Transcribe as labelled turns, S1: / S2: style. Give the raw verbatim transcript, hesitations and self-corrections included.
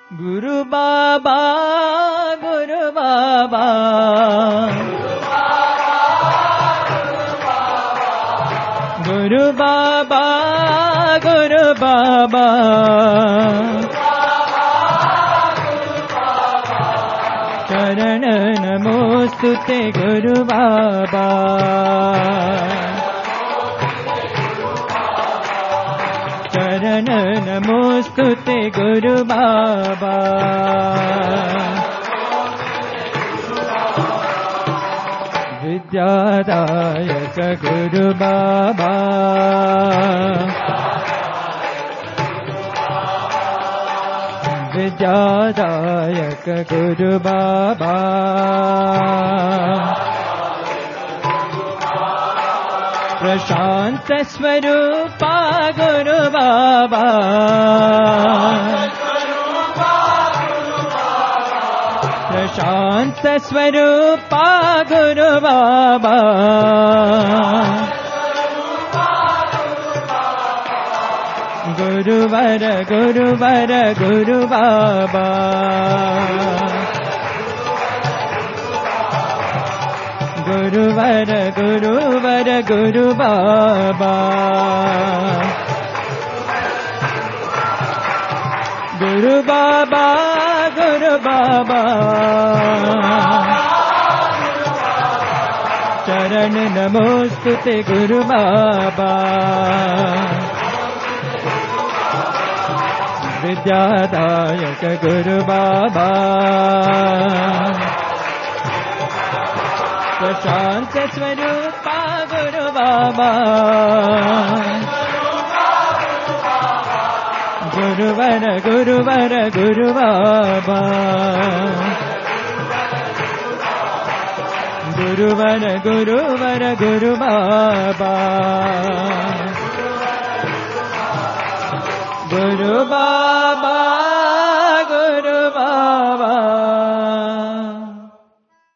S1: गुरु बाबा गुरु बाबा गुरु बाबा गुरु बाबा चरण नमोस्तुते गुरु बाबा चरण नमोस्तुते गुरु बाबा विद्यादायक गुरु बाबा विद्यादायक गुरु बाबा प्रशांत स्वरूपा गुरु बाबा प्रशांत स्वरूपा गुरु बाबा गुरुवर गुरुवर गुरु बाबा गुरुवर गुरुवर गुरु बाबा गुरु बाबा गुरु बाबा चरण नमोस्तुते गुरु बाबा विद्यादायक गुरु बाबा प्रशांत स्वरूपा गुरु बाबा गुरुवर गुरुवर गुरु बाबा गुरुवर गुरुवर गुरु बाबा गुरु बाबा